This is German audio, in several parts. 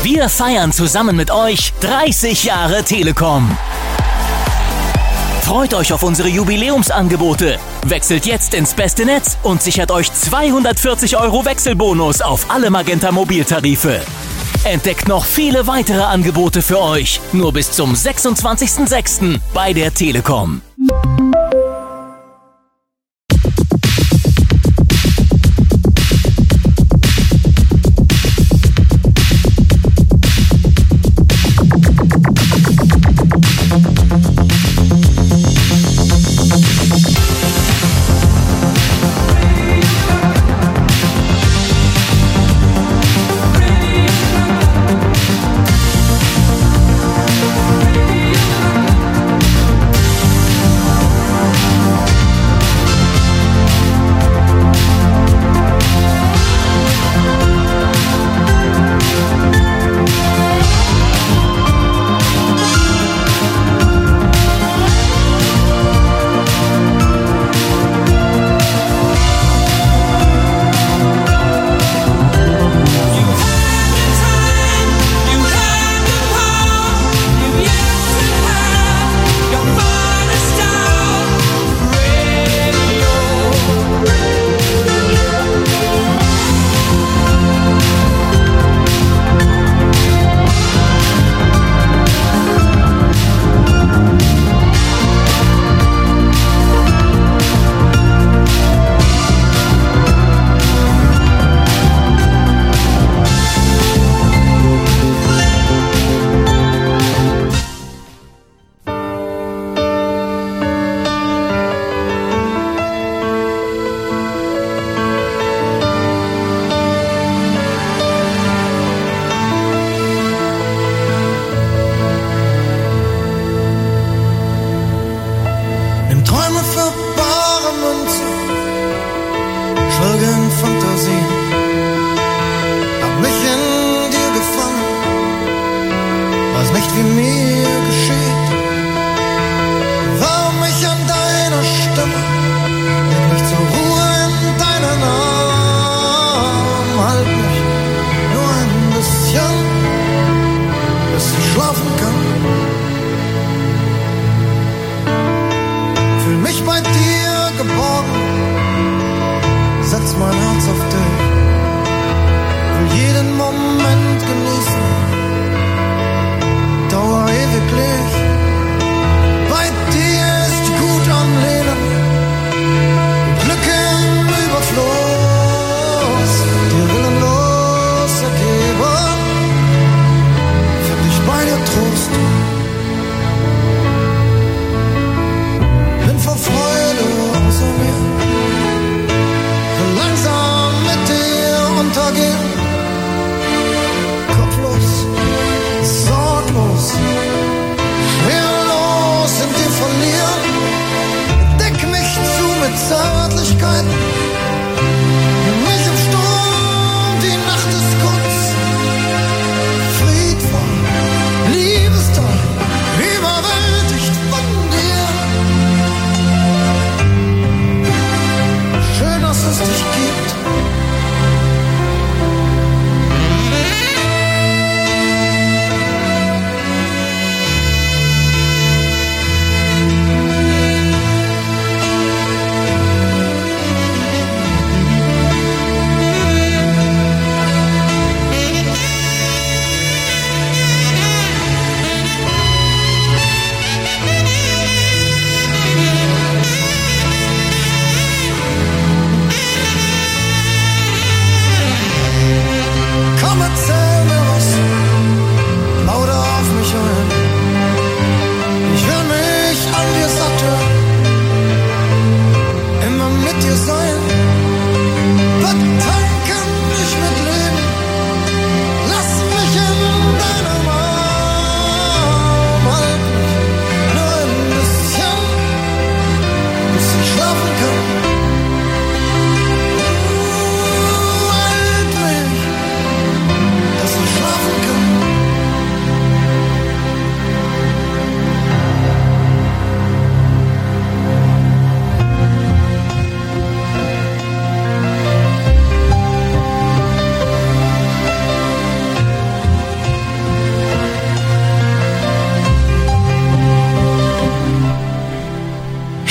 Wir feiern zusammen mit euch 30 Jahre Telekom. Freut euch auf unsere Jubiläumsangebote. Wechselt jetzt ins beste Netz und sichert euch 240 € Wechselbonus auf alle Magenta Mobiltarife. Entdeckt noch viele weitere Angebote für euch. Nur bis zum 26.06. bei der Telekom.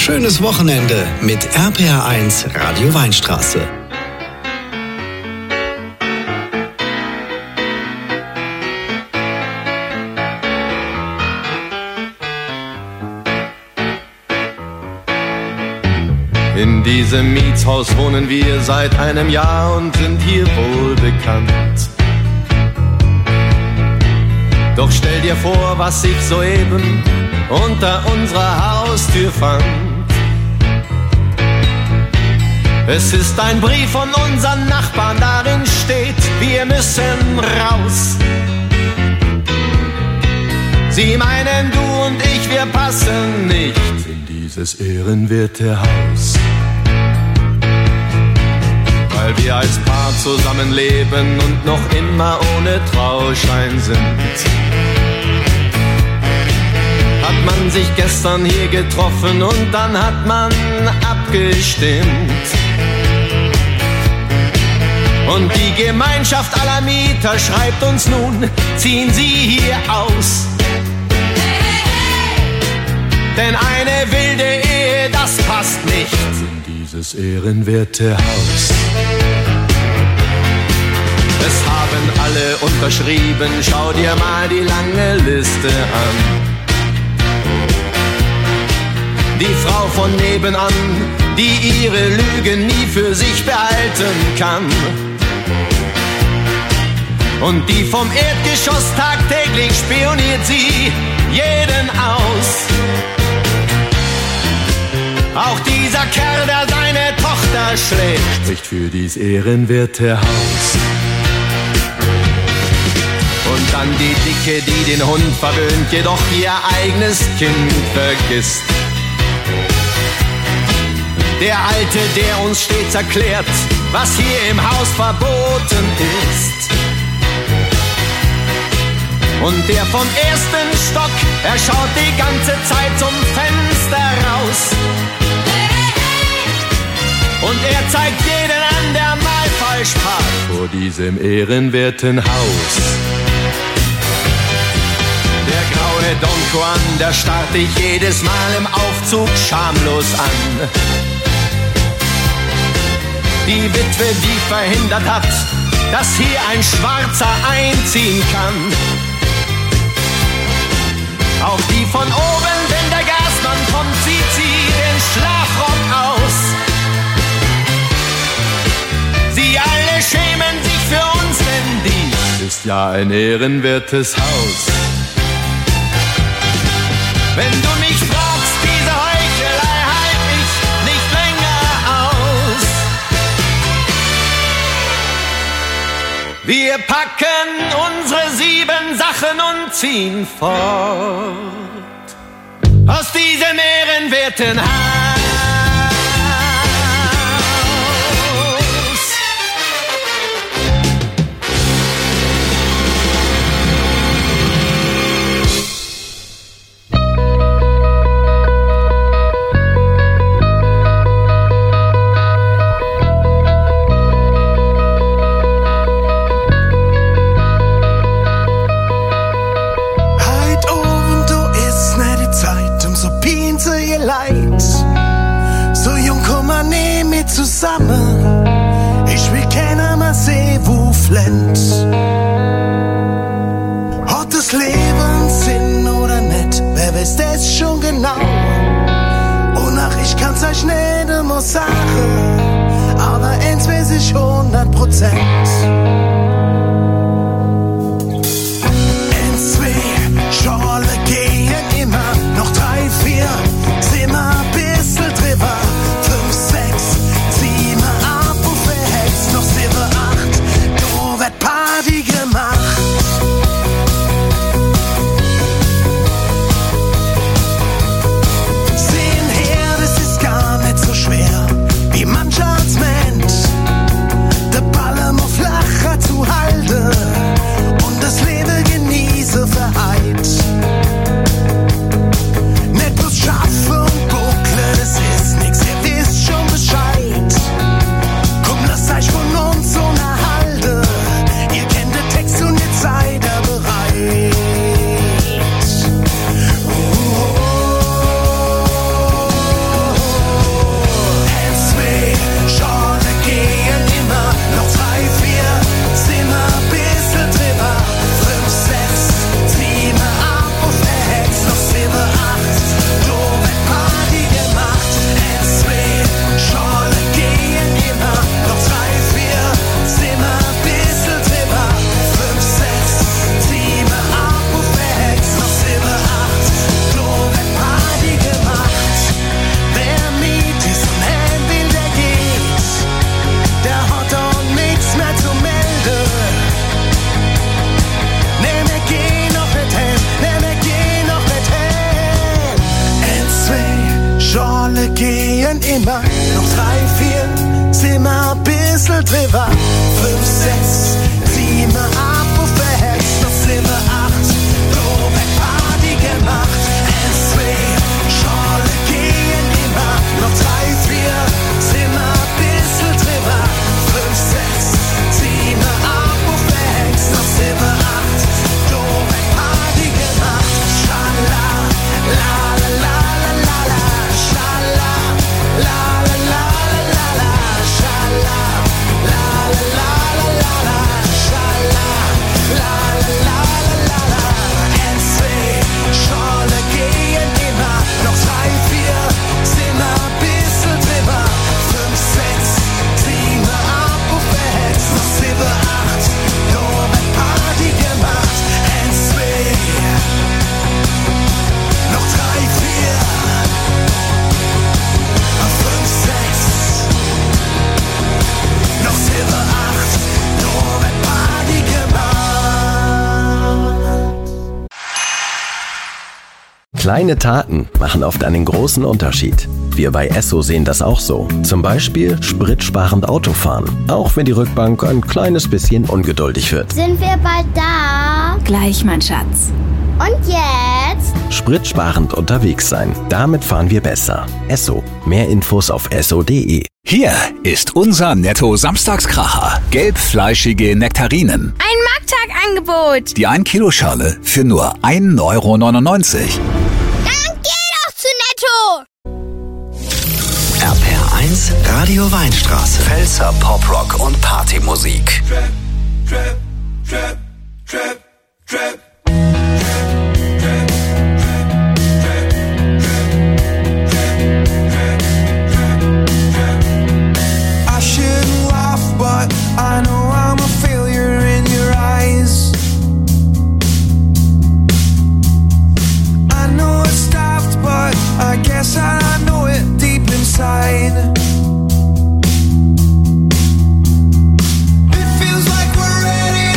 schönes Wochenende mit RPR1 Radio Weinstraße. In diesem Mietshaus wohnen wir seit einem Jahr und sind hier wohl bekannt. Doch stell dir vor, was ich soeben unter unserer Haustür fand. Es ist ein Brief von unseren Nachbarn, darin steht, wir müssen raus. Sie meinen, du und ich, wir passen nicht in dieses ehrenwerte Haus. Weil wir als Paar zusammenleben und noch immer ohne Trauschein sind. Hat man sich gestern hier getroffen und dann hat man abgestimmt. Und die Gemeinschaft aller Mieter schreibt uns nun, ziehen Sie hier aus. Denn eine wilde Ehe, das passt nicht in dieses ehrenwerte Haus. Es haben alle unterschrieben, schau dir mal die lange Liste an. Die Frau von nebenan, die ihre Lügen nie für sich behalten kann. Und die vom Erdgeschoss tagtäglich spioniert sie jeden aus. Auch dieser Kerl, der seine Tochter schlägt, spricht für dies ehrenwerte Haus. Und dann die Dicke, die den Hund verwöhnt, jedoch ihr eigenes Kind vergisst. Der Alte, der uns stets erklärt, was hier im Haus verboten ist. Und der vom ersten Stock, er schaut die ganze Zeit zum Fenster raus. Und er zeigt jeden an, der mal falsch parkt vor diesem ehrenwerten Haus. Der graue Don Juan, der starrt dich jedes Mal im Aufzug schamlos an. Die Witwe, die verhindert hat, dass hier ein Schwarzer einziehen kann. Auch die von oben, wenn der Gasmann kommt, zieht sie den Schlafrock aus. Sie alle schämen sich für uns, denn dies ist ja ein ehrenwertes Haus. Wenn du mich fragst, diese Heuchelei halt ich nicht länger aus. Wir packen unsere 7 Sachen und ziehen fort aus diesem ehrenwerten Haus. Zusammen, ich will keiner mehr sehen, wo flennt. Hat das Leben Sinn oder nicht, wer weiß das schon genau. Und ach, ich kann's euch nicht immer sagen, aber eins weiß ich 100%. 1, 2, Schorle gehen immer, noch 3, 4, sind wir ein bisschen drüber. 5, 6, noch 7, 8, da wird Party gemacht. Sehen her, das ist gar nicht so schwer, wie mancher als meint. Der Ball immer flacher gehen immer. Noch 3, 4, sind wir ein bisschen drüber. 5, 6, 7, ab und verhext. Noch 7, 8, so weg Party gemacht. 1, 2, Schorle gehen immer. Noch 3, 4, sind wir ein bisschen drüber. 5, 6, 7, ab und verhext. Noch 7, 8, so weg Party gemacht. Schala, la la la la la la. Schala, la la la la la la. Schala, la la la la la la. Schala, la la la la la la. 1, 2, Schorle gehen immer. Noch 3, 4, sind wir ein bisschen drüber. 5, 6, 7, ab und verhext. Noch 7, 8, nur mit Party gemacht. 1, 2, noch 3, 4, 5, 6, noch 7, 8, nur mit Party gemacht. Kleine Taten machen oft einen großen Unterschied. Wir bei Esso sehen das auch so. Zum Beispiel spritsparend Autofahren. Auch wenn die Rückbank ein kleines bisschen ungeduldig wird. Sind wir bald da? Gleich, mein Schatz. Und jetzt? Spritsparend unterwegs sein. Damit fahren wir besser. Esso. Mehr Infos auf esso.de. Hier ist unser Netto-Samstagskracher. Gelbfleischige Nektarinen. Ein Markttagangebot. Die 1-Kilo-Schale für nur 1,99 Euro. Dann geh doch zu Netto! RPR1 Radio Weinstraße. Pfälzer Poprock und Partymusik. I shouldn't laugh, but I know I'm a failure in your eyes. I know it's daft, but I guess I know it deep inside. It feels like we're ready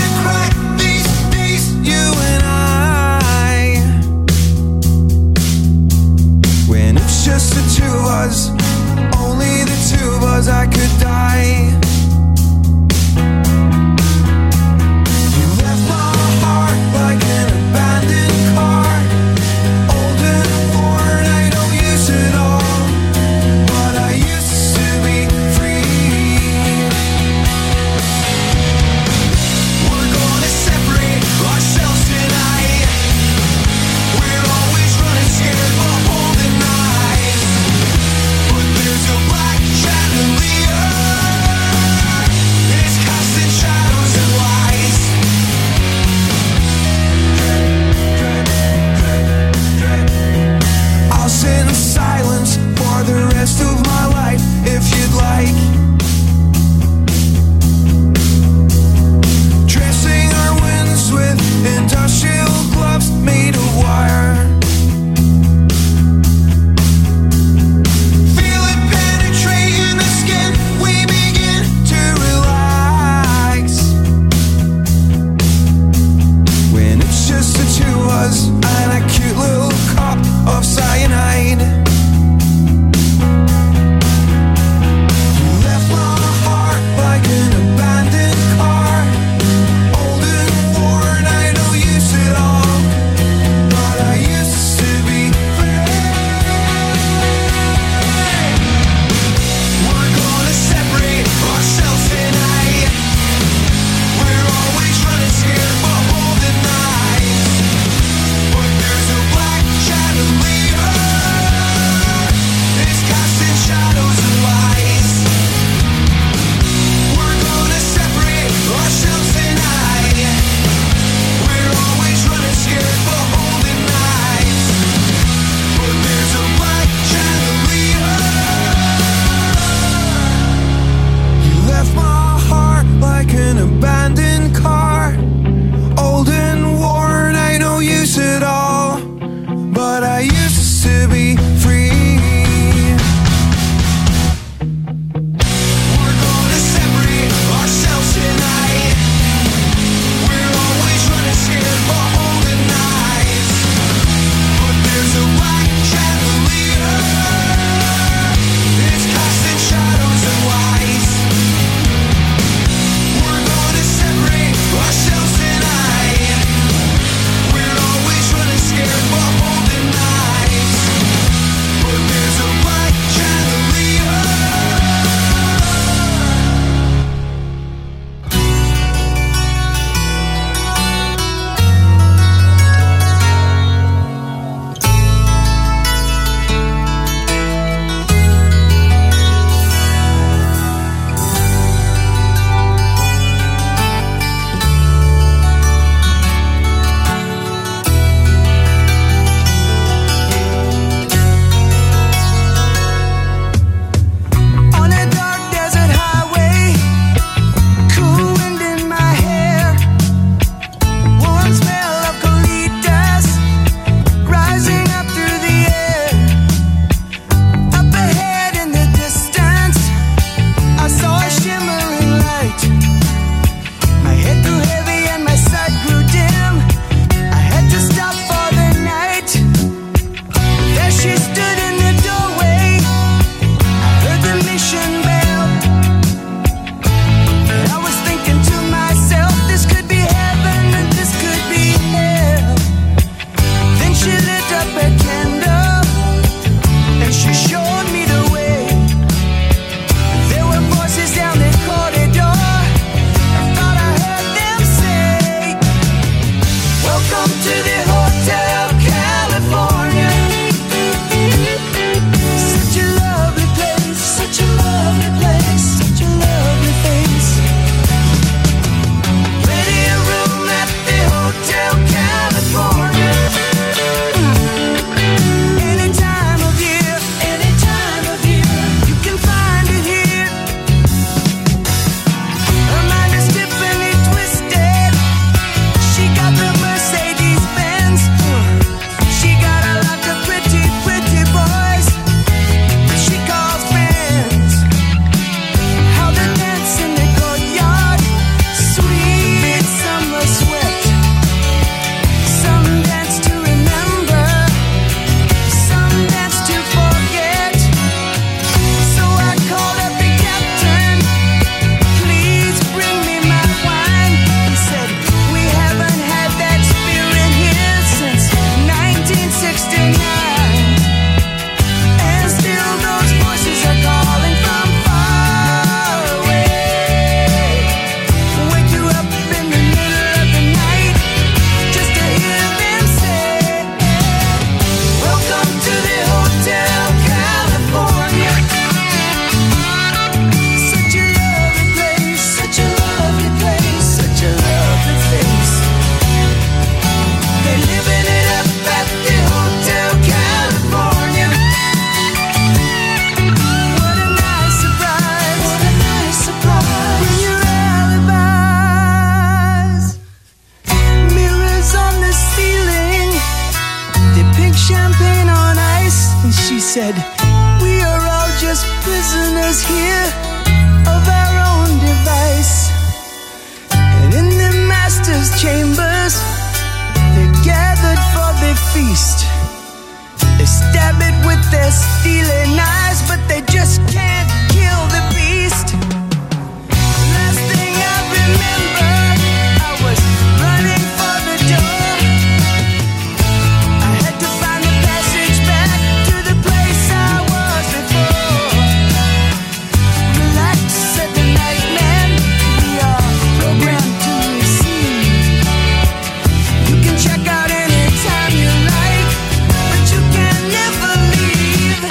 said, we are all just prisoners here of our own device. And in the master's chambers, they're gathered for their feast. They stab it with their stealing eyes, but they just can't kill the beast. Last thing I remember, I was running for the door. I had to find the passage back to the place I was before. Relax, said the night man, we are programmed to receive. You can check out anytime you like, but you can never leave.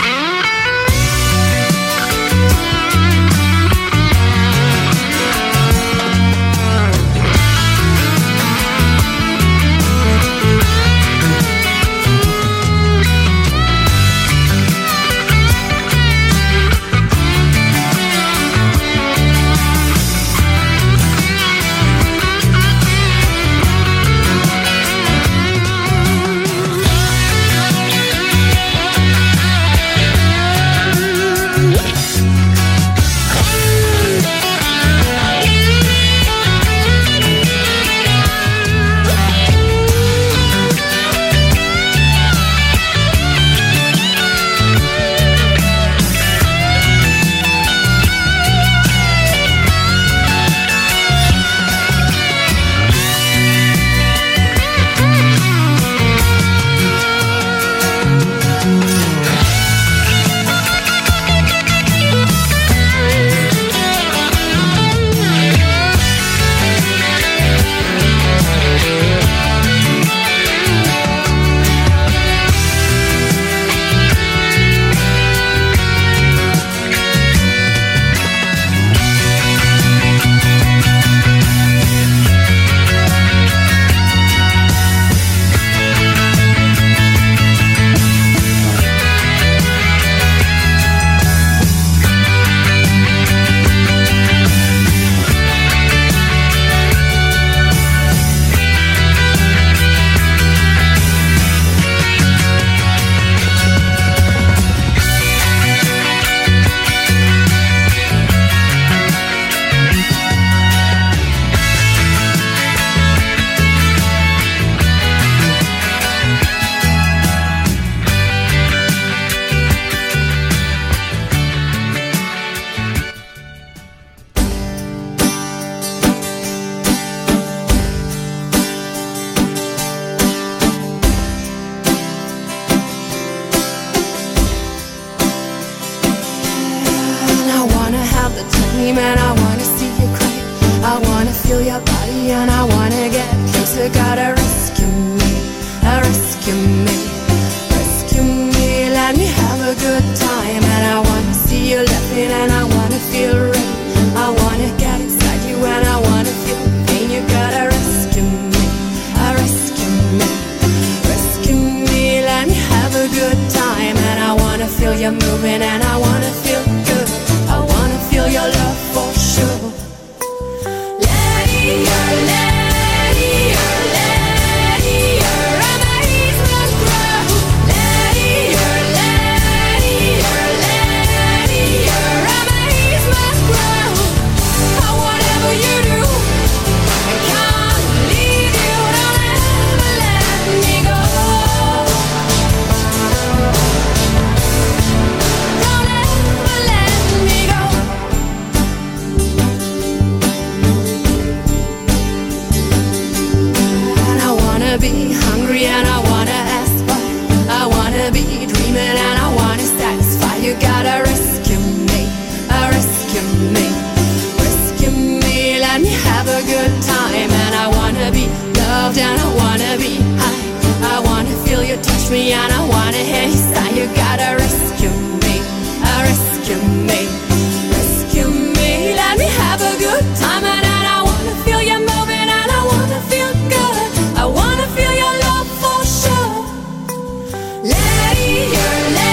Lady, you're lady.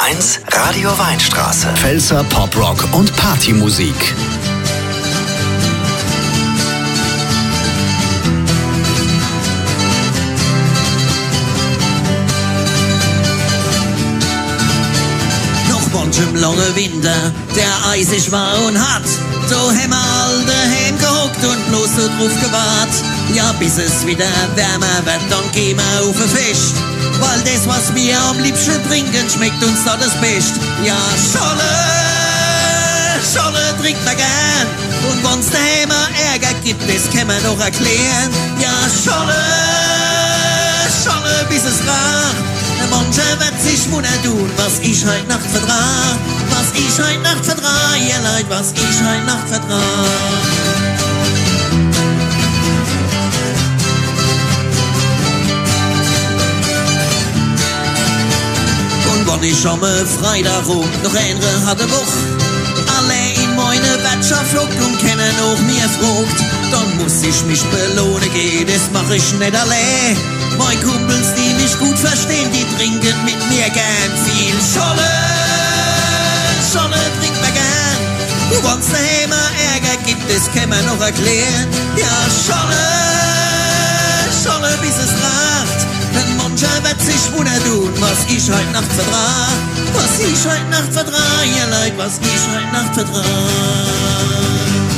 1 Radio Weinstraße. Pfälzer Poprock und Partymusik. Im langen Winter, der eisig war und hart, so haben wir all daheim gehockt und bloß so drauf gewartet. Ja, bis es wieder wärmer wird, dann gehen wir auf ein Fest, weil das, was wir am liebsten trinken, schmeckt uns da das Best. Ja, Scholle trinkt man gern, und wenn's daheim Ärger gibt, das kann man doch erklären. Ja, Scholle, bis es racht. Mancher wird sich wundern tun, was ich heut Nacht vertrag. Was ich heut Nacht vertrag, ihr Leid, was ich heut Nacht vertrag. Und wenn ich am Freitag rum noch eine hatte Woche, alle in meine Wirtschaft flockt und kennen auch mir frucht, dann muss ich mich belohnen gehen, das mach ich nicht allein. Meine Kumpels, die mich gut verstehen, die trinken mit mir gern viel Scholle trinkt man gern. Und wenn's daheim Ärger gibt, das kann man noch erklären. Ja, Scholle, bis es racht. Denn mancher wird sich wundern tun, was ich heut Nacht vertrag. Was ich heut Nacht vertrag, ihr Leid, was ich heut Nacht vertrag.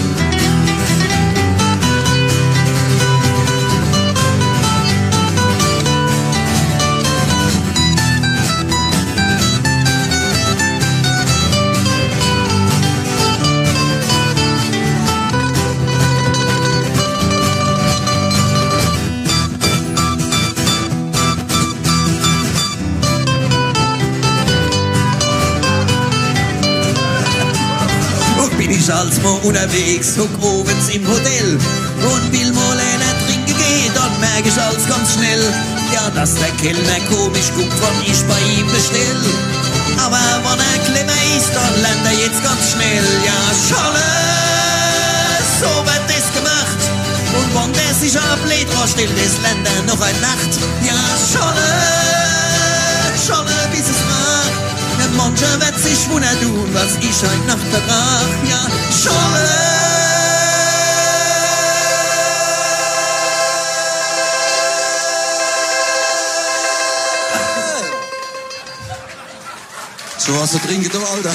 Als mal unterwegs, hock abends im Hotel und will mal einer trinken gehen, dann merk ich alles ganz schnell, ja, dass der Kellner komisch guckt, wenn ich bei ihm bestell. Aber wenn er clever ist, dann lernt er jetzt ganz schnell, ja, Scholle, so wird das gemacht. Und wenn der sich ein Blät rausstellt, das lernt er noch eine Nacht. Ja, Scholle, bis es macht. Mancher wird sich wundern tun, was ich heut Nacht vertrag. Ja, Scholle. So was zu trinken, du Alter.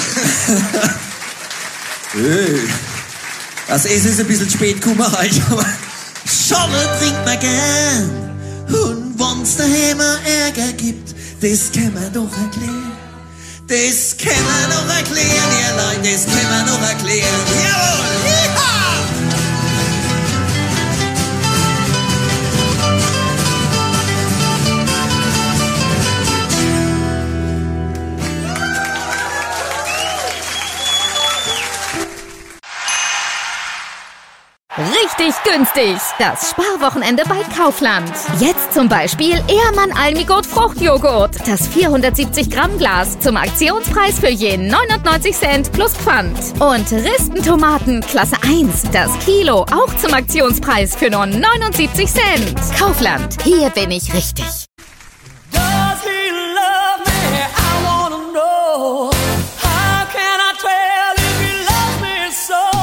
Das Essen ist ein bisschen spät gekommen heute, aber Scholle trinkt man gern. Und wenn's daheim Ärger gibt, das kann man doch erklären. Das kann man noch erklären, ihr Leid, das kann man noch erklären. Jawohl! Yeehaw! Richtig günstig. Das Sparwochenende bei Kaufland. Jetzt zum Beispiel Ehrmann Almigurt Fruchtjoghurt. Das 470 Gramm Glas zum Aktionspreis für je 99 Cent plus Pfand. Und Ristentomaten Klasse 1. Das Kilo auch zum Aktionspreis für nur 79 Cent. Kaufland. Hier bin ich richtig. Does he love me? I wanna know. How can I tell if he loves me so?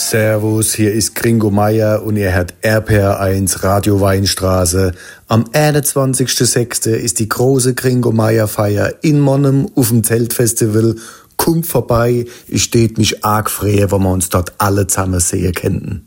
Servus, hier ist Gringo Meier und ihr hört RPR1 Radio Weinstraße. Am 21.06. ist die große Gringo Meier Feier in Monnem auf dem Zeltfestival. Kommt vorbei, ich steht mich arg freue, wenn wir uns dort alle zusammen sehen könnten.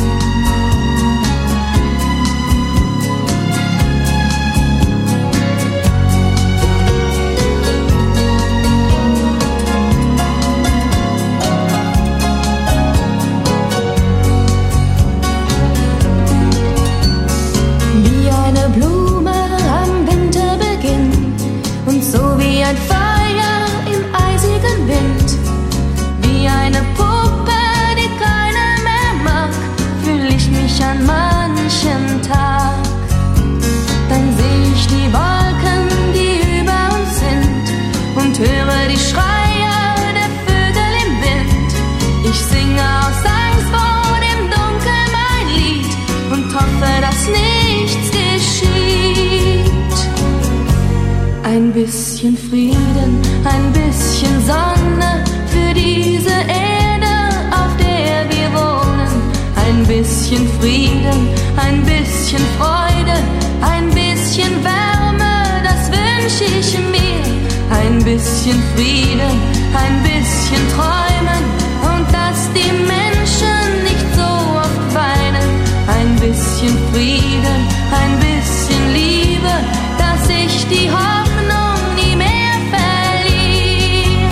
Ein bisschen Frieden, ein bisschen Sonne für diese Erde, auf der wir wohnen. Ein bisschen Frieden, ein bisschen Freude, ein bisschen Wärme, das wünsche ich mir. Ein bisschen Frieden, ein bisschen Träumen und dass die Menschen nicht so oft weinen. Ein bisschen Frieden, ein bisschen Liebe, dass ich die Hoffnung nie mehr verliere.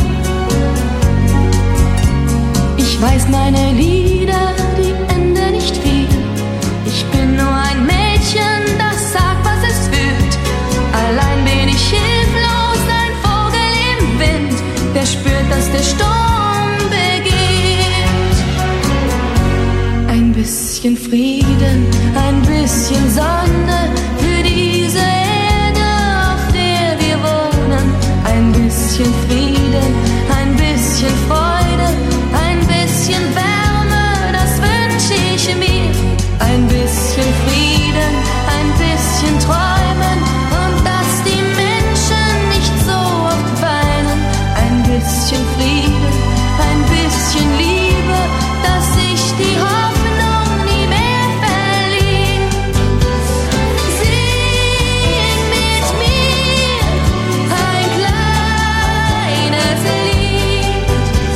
Ich weiß, meine Lieder, die enden nicht viel. Ich bin nur ein Mädchen, das sagt, was es fühlt. Allein bin ich hilflos, ein Vogel im Wind, der spürt, dass der Sturm beginnt. Ein bisschen Frieden, ein bisschen Sonne für diese Erde, auf der wir wohnen. Ein bisschen Frieden, ein bisschen Freude, ein bisschen Wärme, das wünsche ich mir. Ein bisschen Frieden, ein bisschen Träumen und dass die Menschen nicht so oft weinen. Ein bisschen Frieden, ein bisschen Liebe, dass ich die Hoffnung nie mehr verliere. Sing mit mir ein kleines Lied,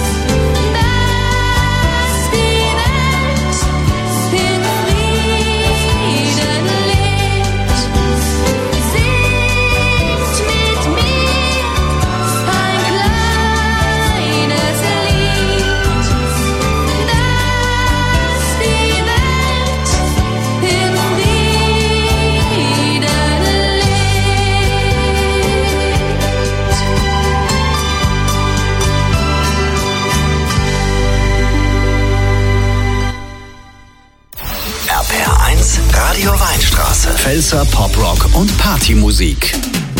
dass die Welt in Frieden lebt. Singt mit mir ein kleines Lied, dass die Welt in Frieden RPR1 Radio Weinstraße. Pfälzer Poprock und Partymusik.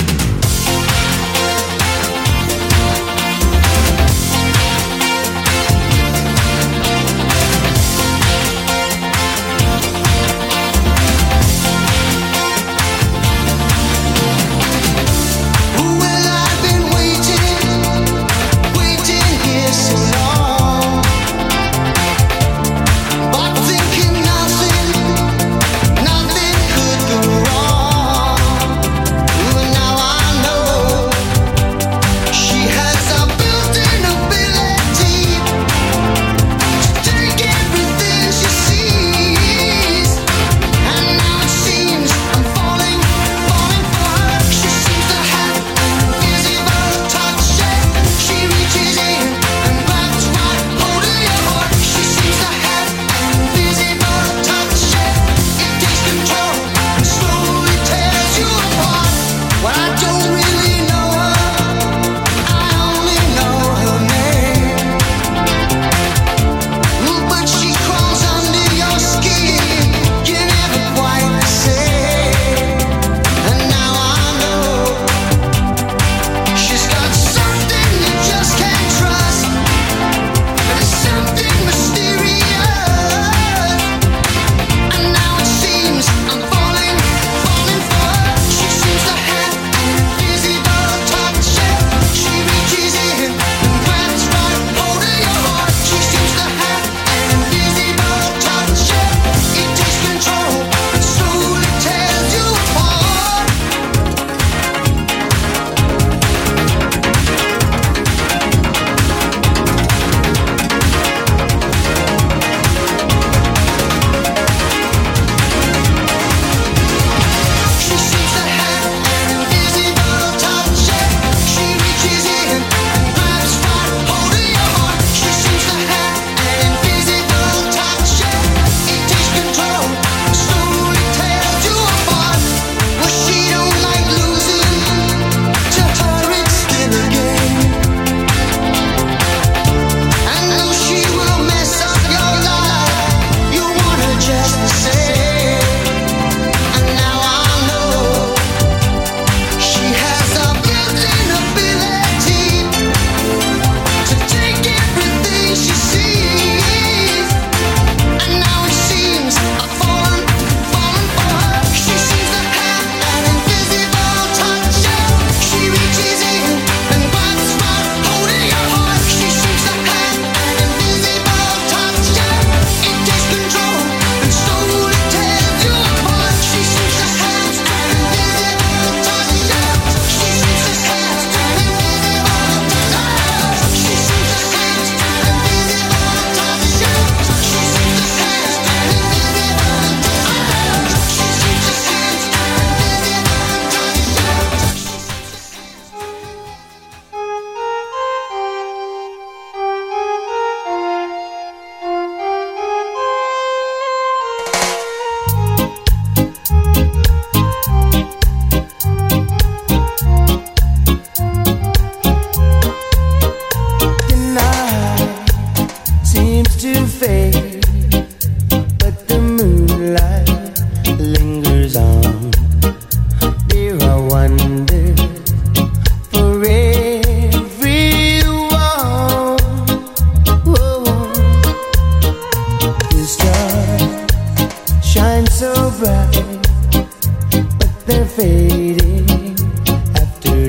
Well, I've been waiting here so long, but thinking nothing could go wrong.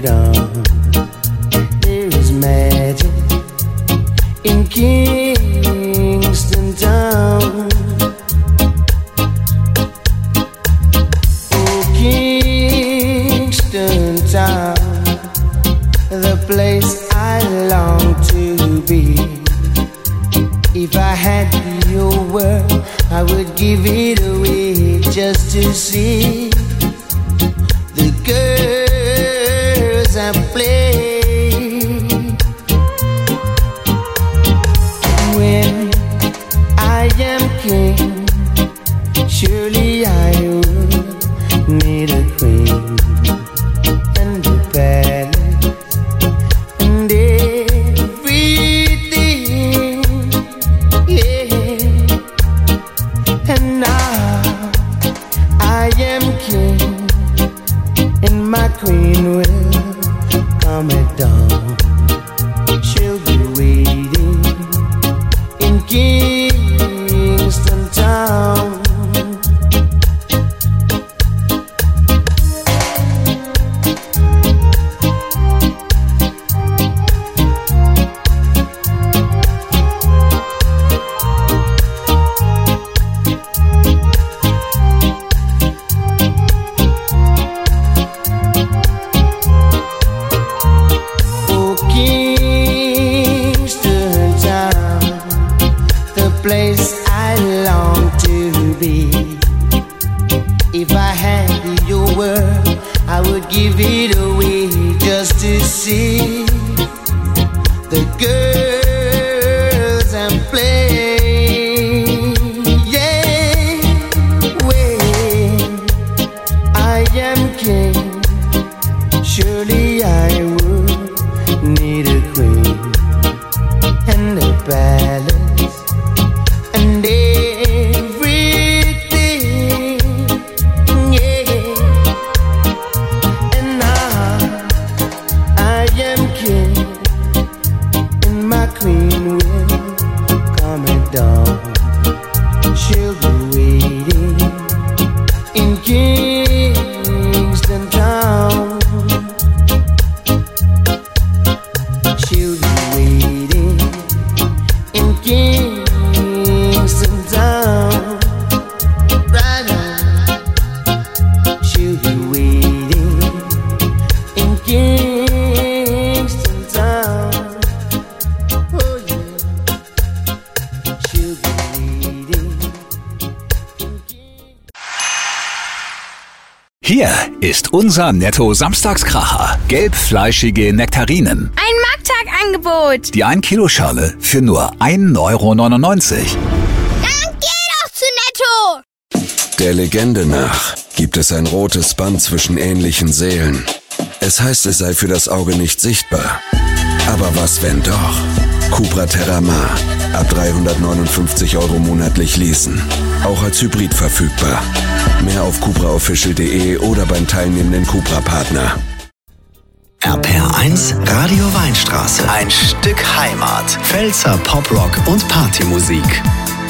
it on. There is magic in Kingston Town. Oh, Kingston Town, the place I long to be. If I had your world, I would give it away just to see the girls I play. When I am king, surely I would need a queen and a palace and everything, yeah. And now I am king, and my queen will come at dawn. She'll be waiting in Kingston Town. Oh, Kingston Town, the place I long to be. If I had your word, I would give it away just to see the girls and play. Yeah, when I am king, surely I would need a queen and a palace and everything, yeah. And now I am king, and my queen will come at dawn. She'll be waiting in Kingston Town. She'll be waiting in Kingston Town. Right now, she'll be waiting in Kingston Town. Oh yeah, she'll be waiting. Hier ist unser Netto-Samstagskracher. Gelbfleischige Nektarinen. Ein Markttagangebot. Die 1-Kilo-Schale für nur 1,99 Euro. Dann geh doch zu Netto! Der Legende nach gibt es ein rotes Band zwischen ähnlichen Seelen. Es heißt, es sei für das Auge nicht sichtbar. Aber was, wenn doch? Cupra Terramar. Ab 359 Euro monatlich leasen. Auch als Hybrid verfügbar. Mehr auf cupraofficial.de oder beim teilnehmenden Cupra-Partner. RPR1 Radio Weinstraße. Ein Stück Heimat. Pfälzer Poprock und Partymusik.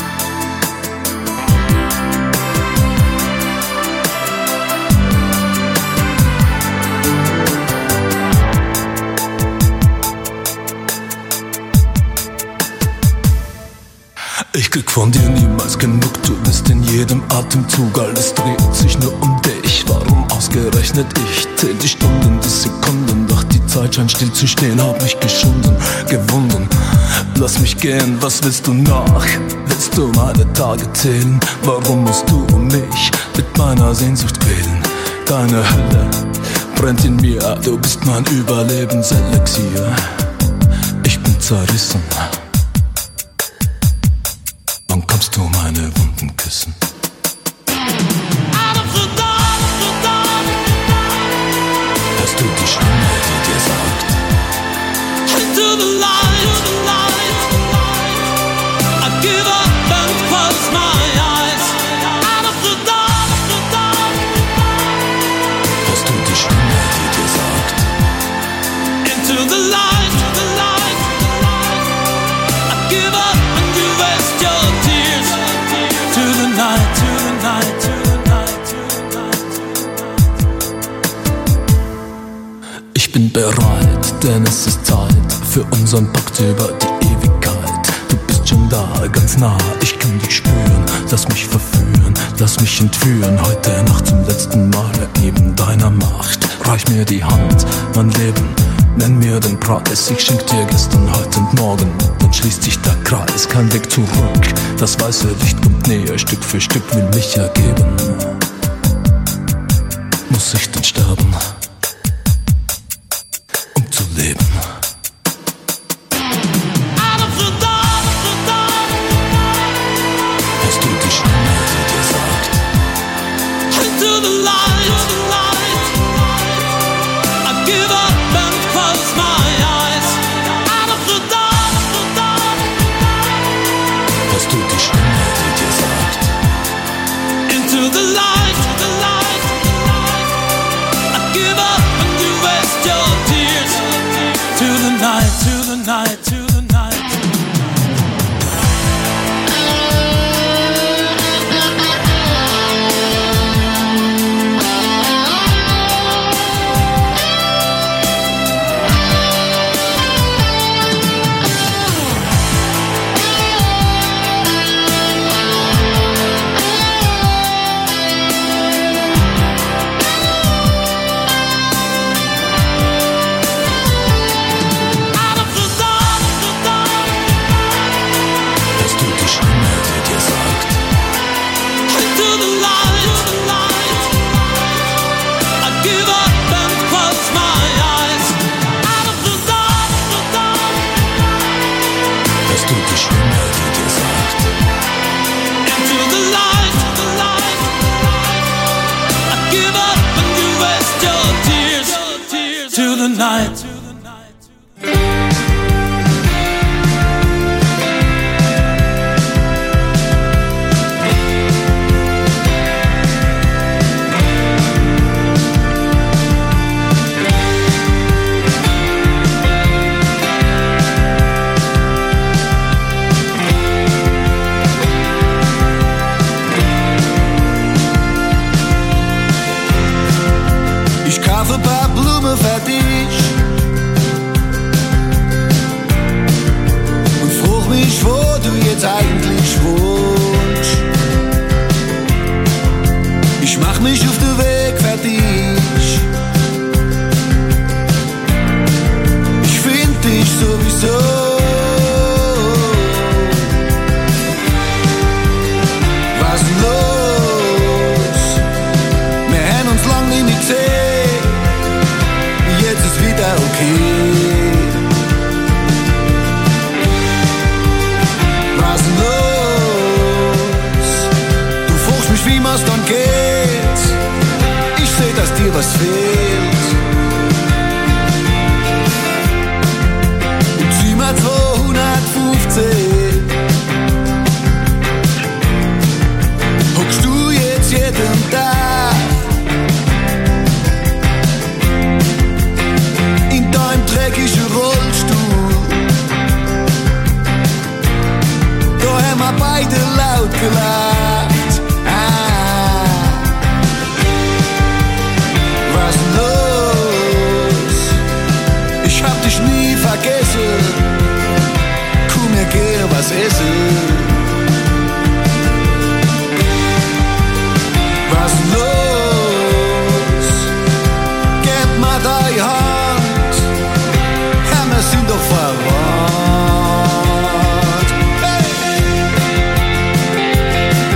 Ich krieg von dir niemals genug, du bist in jedem Atemzug, alles dreht sich nur um dich. Warum ausgerechnet ich? Zähl die Stunden, die Sekunden, doch die Zeit scheint still zu stehen. Hab mich geschunden, gewunden, lass mich gehen, was willst du noch? Willst du meine Tage zählen? Warum musst du mich mit meiner Sehnsucht quälen? Deine Hölle brennt in mir, du bist mein Überlebenselixier. Ich bin zerrissen. Wann kannst du meine Wunden küssen? Hörst du die Stimme, die dir sagt: Into the light, I give up and close my eyes. Out of the dark, hörst du die Stimme, die dir sagt: Into the light, I give up and you rest your tears. To the night, to the night, to the night, to the night. Ich bin bereit, denn es ist Zeit für unseren Pakt über die Ewigkeit. Du bist schon da, ganz nah, ich kann dich spüren. Lass mich verführen, lass mich entführen. Heute Nacht zum letzten Mal ergeben deiner Macht. Reich mir die Hand, mein Leben, nenn mir den Preis. Ich schenk dir gestern, heute und morgen. Dann schließt sich der Kreis, kein Weg zurück. Das weiße Licht kommt näher, Stück für Stück will mich ergeben. Muss ich denn sterben, um zu leben? Hast du die Stimme, die dir sagt: Into the light, I give up and close my eyes. Out of the dark, hast du die Stimme, die dir sagt: Into the light, I give up and you waste your tears. To the night, to the night, to the night. Night. Ich kaufe ein paar Blumen für dich und frag mich, wo du jetzt eigentlich wohnst. Ich mach mich auf den Weg für dich. Ich find dich sowieso. Was ist los? Wir haben uns lang nicht mehr gesehen. Jetzt ist wieder okay. Was ist los? Du fragst mich, wie mir's dann geht. Ich seh, dass dir was fehlt. Und zieh mal 215. Hockst du jetzt jeden Tag in deinem dreckigen Rollstuhl? Da haben wir beide laut gelacht. Was ist los? Ich hab dich nie vergessen. Komm, wir gehen was essen. Was ist los? Gib mir deine Hand. Ja, wir sind doch verwandt. Hey!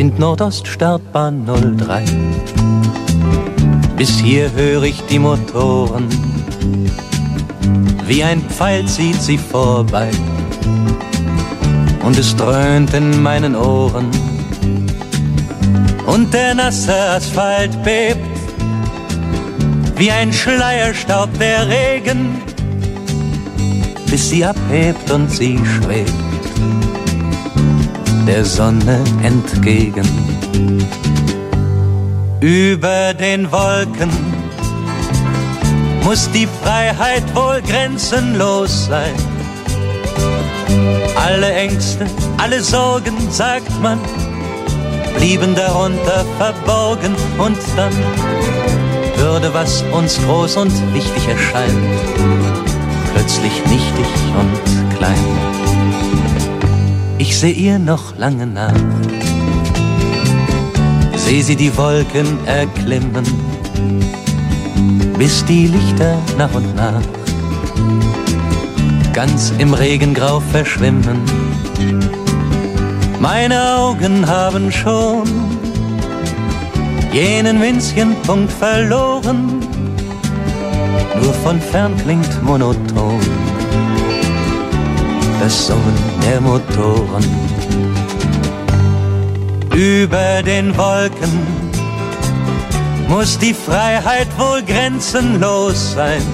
Wind Nordost, Startbahn 03. Bis hier höre ich die Motoren, wie ein Pfeil zieht sie vorbei. Und es dröhnt in meinen Ohren und der nasse Asphalt bebt, wie ein Schleierstaub der Regen, bis sie abhebt und sie schwebt der Sonne entgegen. Über den Wolken muss die Freiheit wohl grenzenlos sein. Alle Ängste, alle Sorgen, sagt man, blieben darunter verborgen. Und dann würde, was uns groß und wichtig erscheint, plötzlich nichtig und klein. Ich seh ihr noch lange nach, seh sie die Wolken erklimmen, bis die Lichter nach und nach ganz im Regengrau verschwimmen. Meine Augen haben schon jenen winzigen Punkt verloren, nur von fern klingt monoton das Summen der Motoren. Über den Wolken muss die Freiheit wohl grenzenlos sein.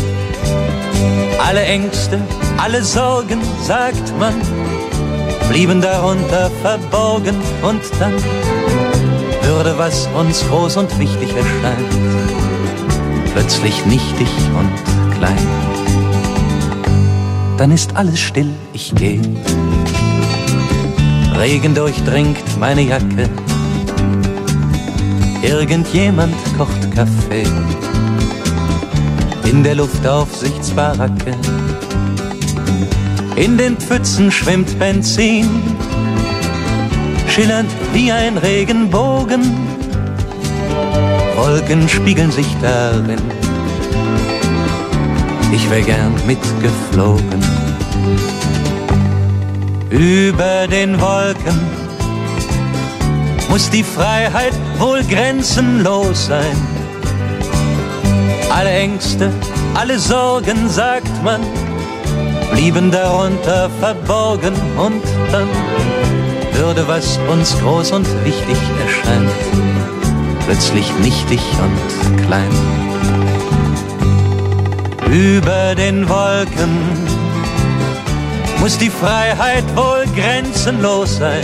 Alle Ängste, alle Sorgen, sagt man, blieben darunter verborgen. Und dann würde, was uns groß und wichtig erscheint, plötzlich nichtig und klein. Dann ist alles still, ich geh. Regen durchdringt meine Jacke. Irgendjemand kocht Kaffee in der Luftaufsichtsbaracke. In den Pfützen schwimmt Benzin, schillernd wie ein Regenbogen. Wolken spiegeln sich darin. Ich wär gern mitgeflogen. Über den Wolken muss die Freiheit wohl grenzenlos sein. Alle Ängste, alle Sorgen, sagt man, blieben darunter verborgen. Und dann würde, was uns groß und wichtig erscheint, plötzlich nichtig und klein. Über den Wolken muss die Freiheit wohl grenzenlos sein.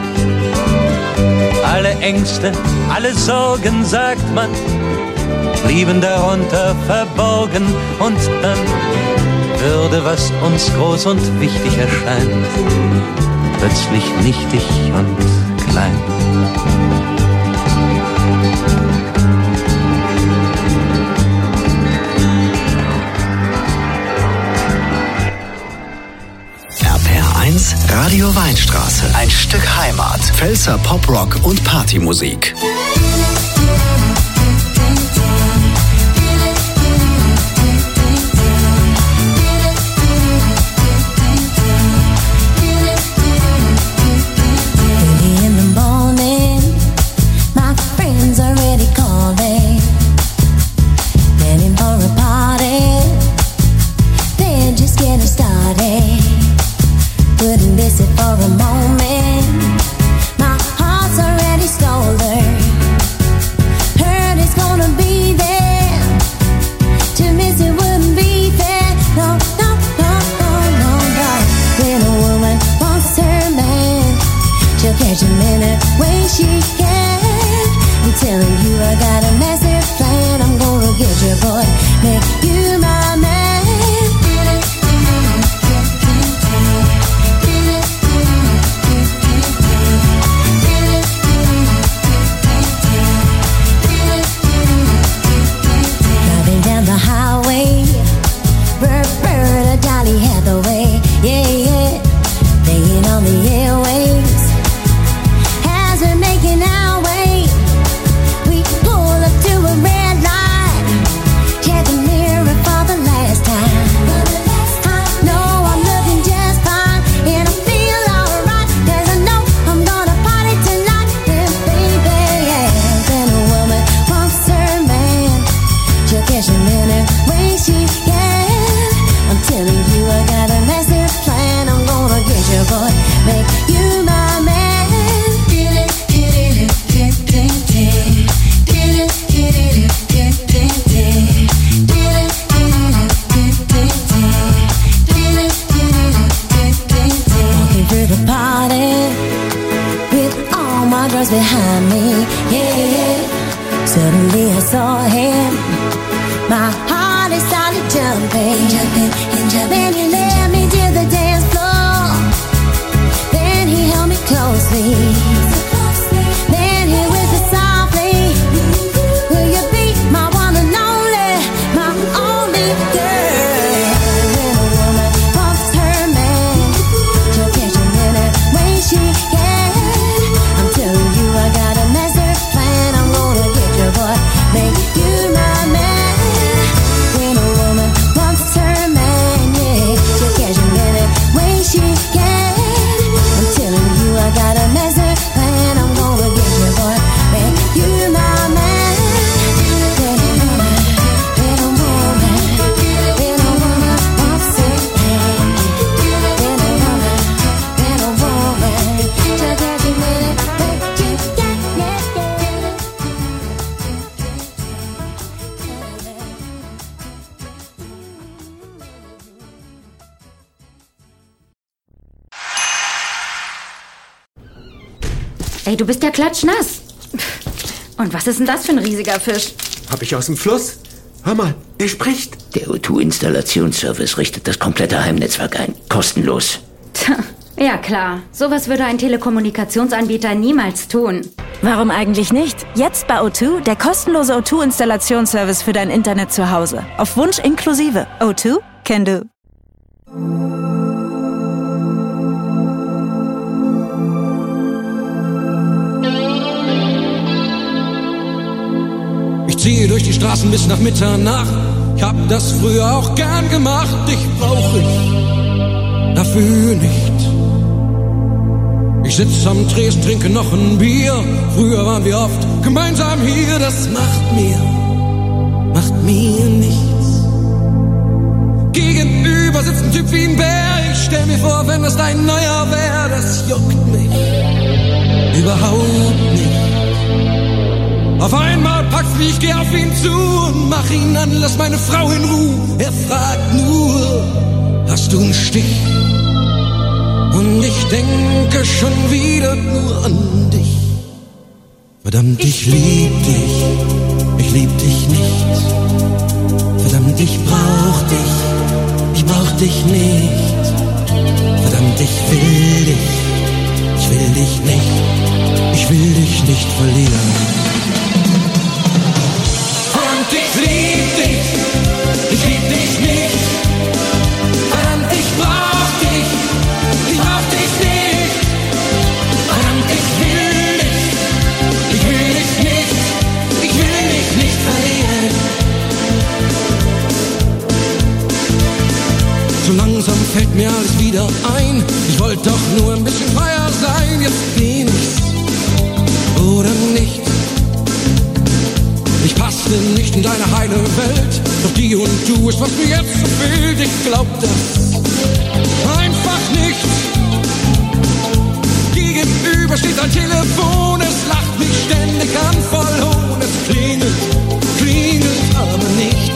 Alle Ängste, alle Sorgen, sagt man, blieben darunter verborgen. Und dann würde, was uns groß und wichtig erscheint, plötzlich nichtig und klein. Radio Weinstraße. Ein Stück Heimat. Pfälzer Poprock und Partymusik. cars behind me, yeah. Suddenly I saw him. My heart it started jumping. Then he led me to the dance floor. Then he held me closely. Then he whispered softly, will you be my one and only, my only girl? When a woman wants her man, she'll catch him any way she can. I'm telling you, I got a master plan. I'm gonna get your boy, make you my man. When a woman wants her man, yeah, she'll catch him any way she can. I'm telling you, I got a master plan. I'm gonna get your boy, make you my man. When a woman wants her man, when a woman, she'll catch him any way she can. Ey, du bist ja klatschnass. Und was ist denn das für ein riesiger Fisch? Hab ich aus dem Fluss. Hör mal, der spricht. Der O2-Installationsservice richtet das komplette Heimnetzwerk ein. Kostenlos. Tja, ja klar. Sowas würde ein Telekommunikationsanbieter niemals tun. Warum eigentlich nicht? Jetzt bei O2 der kostenlose O2-Installationsservice für dein Internet zu Hause. Auf Wunsch inklusive. O2 can do. Ich ziehe durch die Straßen bis nach Mitternacht. Ich hab das früher auch gern gemacht. Dich brauch ich dafür nicht. Ich sitz am Tresen, trinke noch ein Bier. Früher waren wir oft gemeinsam hier. Das macht mir nichts. Gegenüber sitzt ein Typ wie ein Bär. Ich stell mir vor, wenn das dein neuer wär. Das juckt mich überhaupt nicht. Auf einmal packt's mich, ich geh auf ihn zu und mach ihn an, lass meine Frau in Ruhe. Er fragt nur, hast du einen Stich? Und ich denke schon wieder nur an dich. Verdammt, ich lieb dich nicht. Verdammt, ich brauch dich nicht. Verdammt, ich will dich nicht. Ich will dich nicht verlieren. Ich lieb dich nicht. Verdammt, ich brauch dich nicht. Verdammt, ich will dich nicht. Ich will dich nicht verlieren. So langsam fällt mir alles wieder ein. Ich wollte doch nur ein bisschen freier sein. Jetzt bin ich's oder nicht. Ich passte nicht in deine heile Welt, doch die und du ist, was mir jetzt so fehlt. Ich glaub das einfach nicht. Gegenüber steht ein Telefon, es lacht mich ständig an, voll hohn. Es klingelt aber nicht.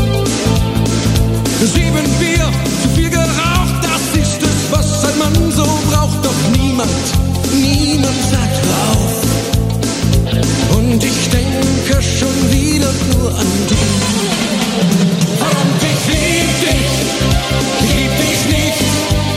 7 Bier, zu viel geraucht, das ist es, was ein Mann so braucht. Doch niemand sagt drauf. Und ich denke schon wieder nur an dich. Verdammt, ich lieb dich nicht.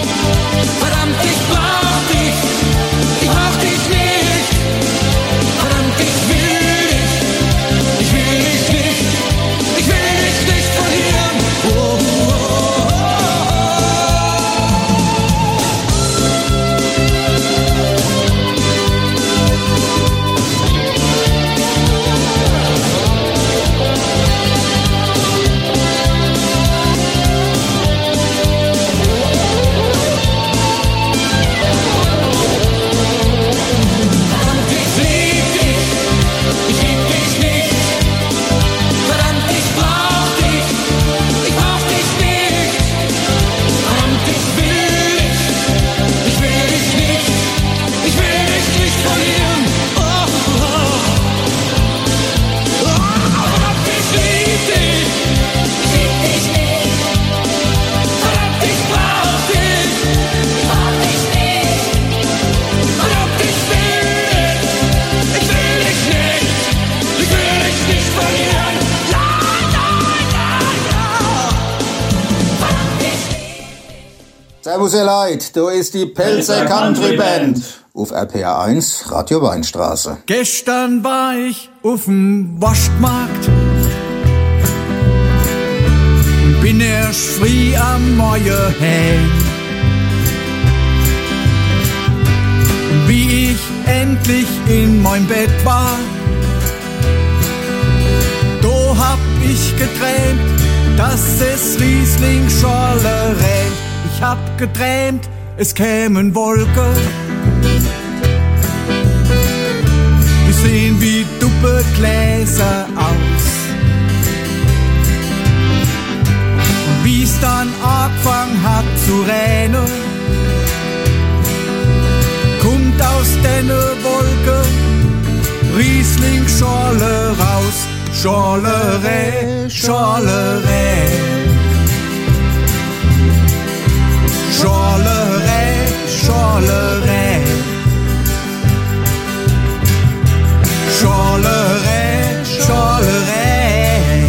Servus ihr Leid, da ist die Pelzer Country Band auf RPR 1, Radio Weinstraße. Gestern war ich auf'm Wurstmarkt und bin erst früh am Morgen heim. Und wie ich endlich in mein Bett war, da hab ich geträumt, dass es Riesling-Schorle rennt. Ich hab geträumt, es kämen Wolken. Die sehen wie Duppegläser aus. Und wie's dann angefangen hat zu regnen, kommt aus denne Wolke Riesling-Schorle raus. Schorlerei, Schorlerei. Schorlerei, Schorlerei. Schorlerei, Schorlerei.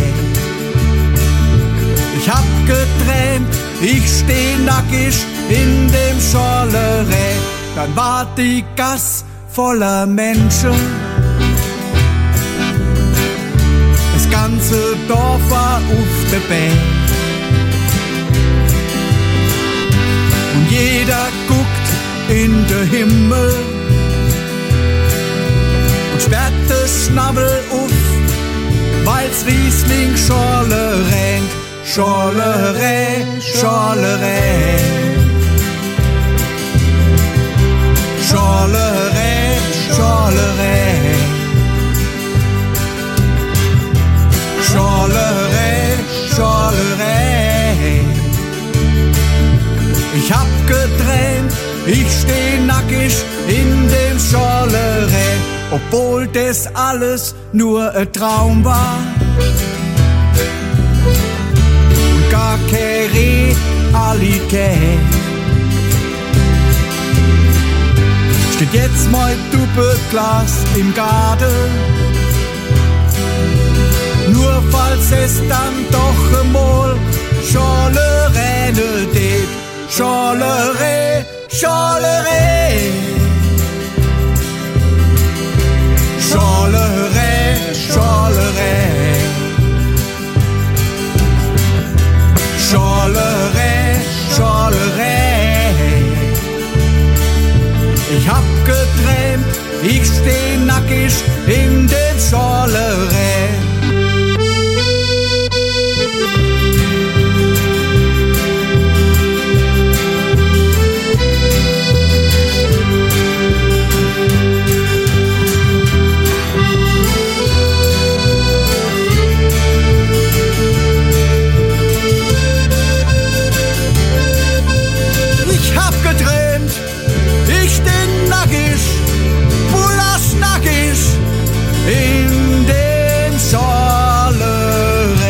Ich hab geträumt, ich steh nackig in dem Schorlerei. Dann war die Gasse voller Menschen. Das ganze Dorf war auf der Bank. Und jeder guckt in den Himmel und sperrt den Schnabel auf, weil's Riesling-Schorle rennt. Schorlerei, Schorlerei. Schorlerei, Schorlerei. Schorlerei, Schorlerei. Ich hab geträumt, ich steh nackig in dem Schorlerei, obwohl das alles nur ein Traum war und gar keine Realität. Steht jetzt mein Duppeglas im Garten, nur falls es dann doch einmal Schorlerei geht. Schorlerei, Schorlerei. Schorlerei, Schorlerei. Schorlerei, Schorlerei. Ich hab geträumt, ich steh nackig in dem Schorlerei. In dem Schorlerei.